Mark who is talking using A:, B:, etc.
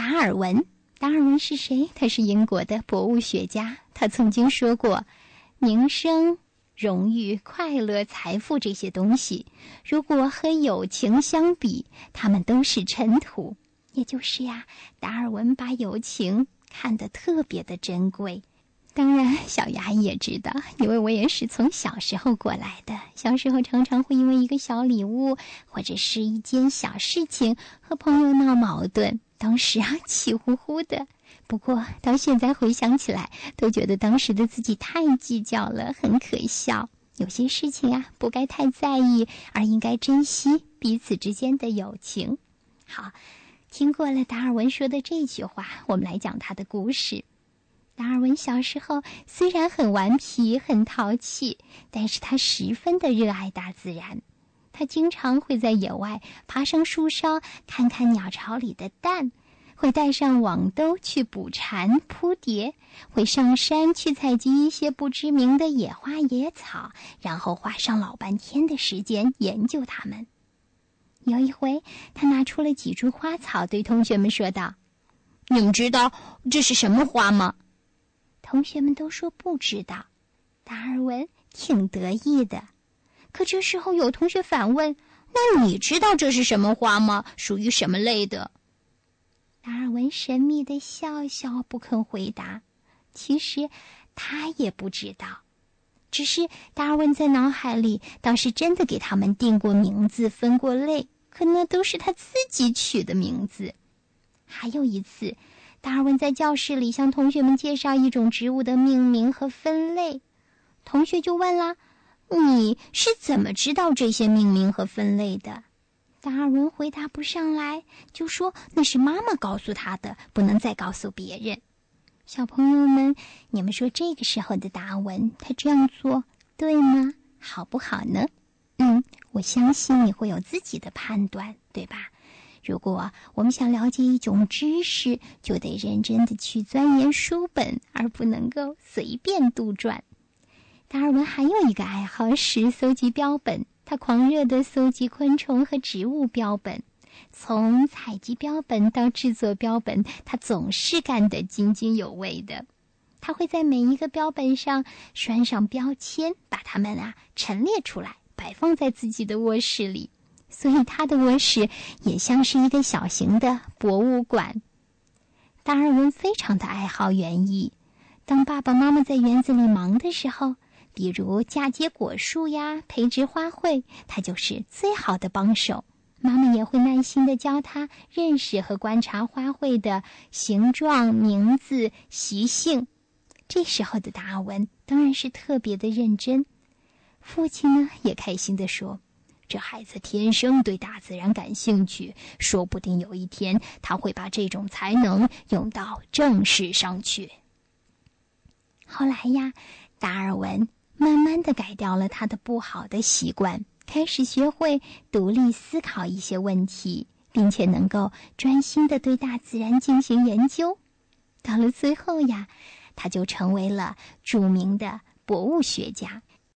A: 达尔文。达尔文是谁？他是英国的博物学家。他曾经说过，名声、荣誉、快乐、财富这些东西，如果和友情相比，它们都是尘土。也就是达尔文把友情看得特别的珍贵。当然，小鱼阿姨也知道，因为我也是从小时候过来的。小时候常常会因为一个小礼物，或者是一件小事情和朋友闹矛盾，当时气呼呼的。不过到现在回想起来，都觉得当时的自己太计较了，很可笑。有些事情不该太在意，而应该珍惜彼此之间的友情。好，听过了达尔文说的这句话，我们来讲他的故事。达尔文小时候虽然很顽皮很淘气，但是他十分的热爱大自然。他经常会在野外爬上树梢看看鸟巢里的蛋，会带上网兜去捕蝉扑蝶，会上山去采集一些不知名的野花野草，然后花上老半天的时间研究它们。有一回，他拿出了几株花草，对同学们说道：“你们知道这是什么花吗？”同学们都说不知道。达尔文挺得意的。可这时候有同学反问：“那你知道这是什么花吗？属于什么类的？”达尔文神秘地笑笑，不肯回答。其实他也不知道，只是达尔文在脑海里倒是真的给他们定过名字，分过类，可那都是他自己取的名字。还有一次，达尔文在教室里向同学们介绍一种植物的命名和分类，同学就问了：“你是怎么知道这些命名和分类的？”达尔文回答不上来，就说那是妈妈告诉他的，不能再告诉别人。小朋友们，你们说这个时候的达尔文，他这样做对吗？好不好呢？我相信你会有自己的判断，对吧？如果我们想了解一种知识，就得认真的去钻研书本，而不能够随便杜撰。达尔文还有一个爱好是搜集标本，他狂热地搜集昆虫和植物标本。从采集标本到制作标本，他总是干得津津有味的。他会在每一个标本上拴上标签，把它们陈列出来，摆放在自己的卧室里。所以他的卧室也像是一个小型的博物馆。达尔文非常的爱好园艺，当爸爸妈妈在园子里忙的时候，比如嫁接果树培植花卉，他就是最好的帮手。妈妈也会耐心地教他认识和观察花卉的形状、名字、习性。这时候的达尔文当然是特别的认真。父亲呢也开心地说：“这孩子天生对大自然感兴趣，说不定有一天他会把这种才能用到正事上去。”后来达尔文慢慢地改掉了他的不好的习惯，开始学会独立思考一些问题，并且能够专心地对大自然进行研究。到了最后他就成为了著名的博物学家。